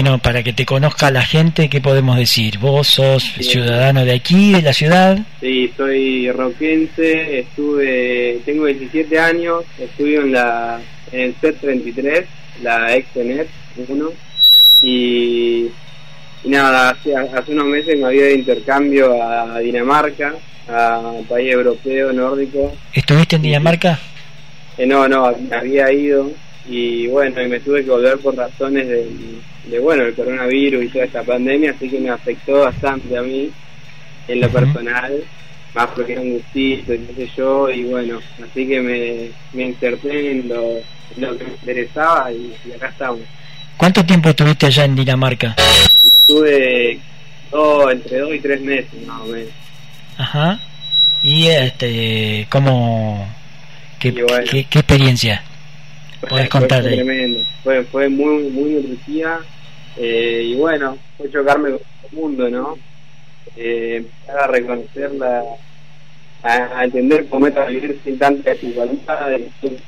Bueno, para que te conozca la gente, ¿qué podemos decir? ¿Vos sos ciudadano de aquí, de la ciudad? Sí, soy roquense, tengo 17 años, estudio en el CET 33, la Extenet 1, y nada, hace unos meses me había ido de intercambio a Dinamarca, a un país europeo, nórdico. ¿Estuviste en Dinamarca? No, había ido, y bueno, y me tuve que volver por razones el coronavirus y toda esta pandemia, así que me afectó bastante a mí, en lo personal, más porque era un gustito y qué sé yo, y bueno, así que me inserté en lo que me interesaba, y acá estamos. ¿Cuánto tiempo estuviste allá en Dinamarca? Estuve entre 2 y 3 meses, más o menos. Ajá. ¿Y cómo... ¿Qué experiencia podés contar fue ahí? Tremendo, fue muy nutritiva, y bueno, fue chocarme con el mundo, ¿no? Empezar a reconocer a entender cómo es vivir sin tanta desigualdad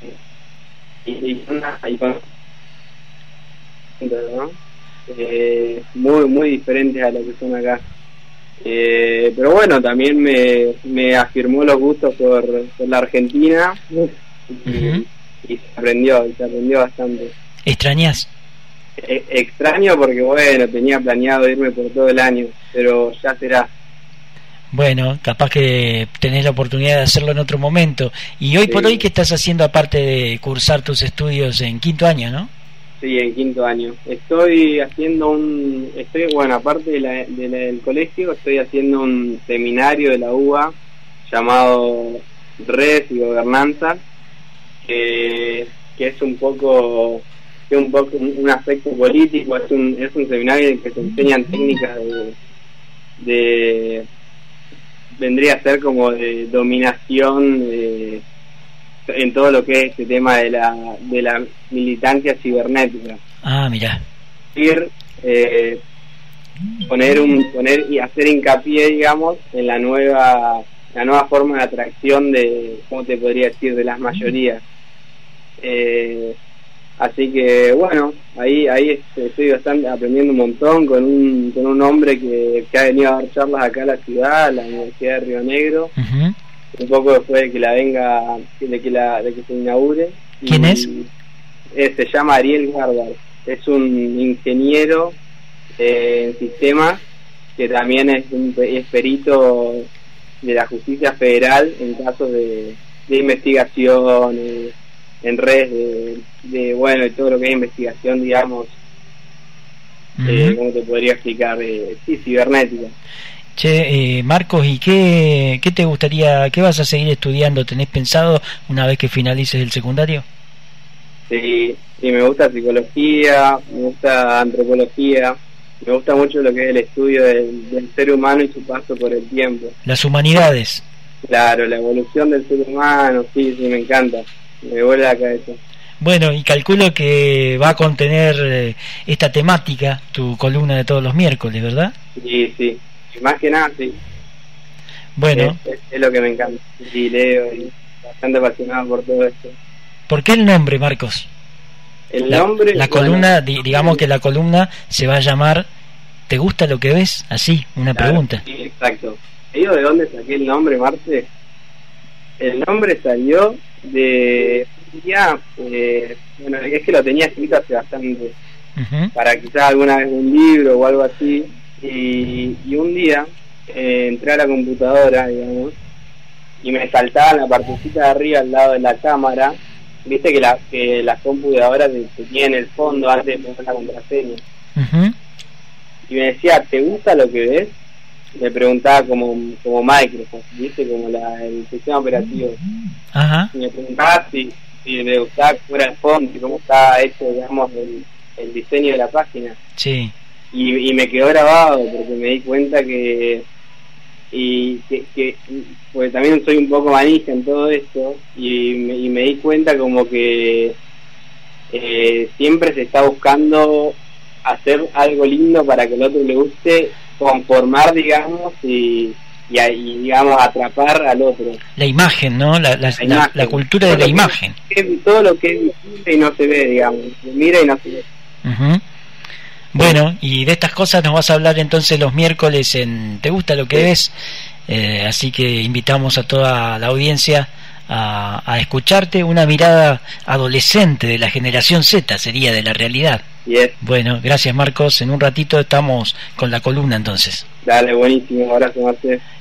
y con, ¿no? Muy diferentes a lo que son acá. Pero bueno, también me afirmó los gustos por la Argentina, y se aprendió bastante. ¿Extrañas? Extraño porque bueno, tenía planeado irme por todo el año, pero ya será. Bueno, capaz que tenés la oportunidad de hacerlo en otro momento. Y hoy por hoy, ¿qué estás haciendo aparte de cursar tus estudios en quinto año, no? Sí, en quinto año. Estoy haciendo aparte del colegio, estoy haciendo un seminario de la UBA llamado Redes y Gobernanza, que es un poco un aspecto político. Es un seminario en el que se enseñan técnicas vendría a ser como de dominación en todo lo que es este tema de la militancia cibernética. Ah, mirá. Poner y hacer hincapié, digamos, en la nueva forma de atracción ¿cómo te podría decir?, de las mayorías. Así que bueno, ahí estoy aprendiendo un montón con un hombre que ha venido a dar charlas acá a la ciudad, a la Universidad de Río Negro, un poco después de que se inaugure. ¿Quién es? Se llama Ariel Gardar, es un ingeniero en sistemas, que también es perito de la justicia federal en casos de investigación, en redes de todo lo que es investigación, digamos, ¿cómo te podría explicar? Cibernética. Che, Marcos, ¿y qué te gustaría, qué vas a seguir estudiando? ¿Tenés pensado una vez que finalices el secundario? Sí, me gusta psicología, me gusta antropología, me gusta mucho lo que es el estudio del ser humano y su paso por el tiempo. Las humanidades. Claro, la evolución del ser humano, sí, me encanta, me vuela la cabeza. Bueno, y calculo que va a contener esta temática, tu columna de todos los miércoles, ¿verdad? Sí, más que nada, sí. Bueno. Es lo que me encanta, y leo, y bastante apasionado por todo esto. ¿Por qué el nombre, Marcos? El nombre... La columna, digamos que la columna se va a llamar ¿Te gusta lo que ves? Así, una pregunta. Sí, exacto. ¿Te digo de dónde saqué el nombre, Marte? El nombre salió de... bueno, es que lo tenía escrito hace bastante, para quizás alguna vez un libro o algo así, y un día entré a la computadora, digamos, y me saltaba en la partecita de arriba al lado de la cámara. Viste que las compu de ahora te tienen el fondo antes de poner la contraseña. Y me decía, ¿te gusta lo que ves? Me preguntaba como Microsoft, viste, como el sistema operativo. Y me preguntaba si me gustaba fuera el fondo y cómo estaba hecho, digamos, el diseño de la página. Sí. Y me quedó grabado porque me di cuenta que porque también soy un poco manija en todo esto, y me di cuenta como que siempre se está buscando hacer algo lindo para que el otro le guste, conformar, digamos, y digamos atrapar al otro. La imagen, ¿no? La cultura de la imagen. Todo lo que es visible y no se ve, digamos, se mira y no se ve. Bueno, y de estas cosas nos vas a hablar entonces los miércoles en ¿Te gusta lo que ves? Así que invitamos a toda la audiencia a escucharte, una mirada adolescente de la generación Z sería de la realidad. Yes. Bueno, gracias Marcos, en un ratito estamos con la columna entonces. Dale, buenísimo, abrazo Marce.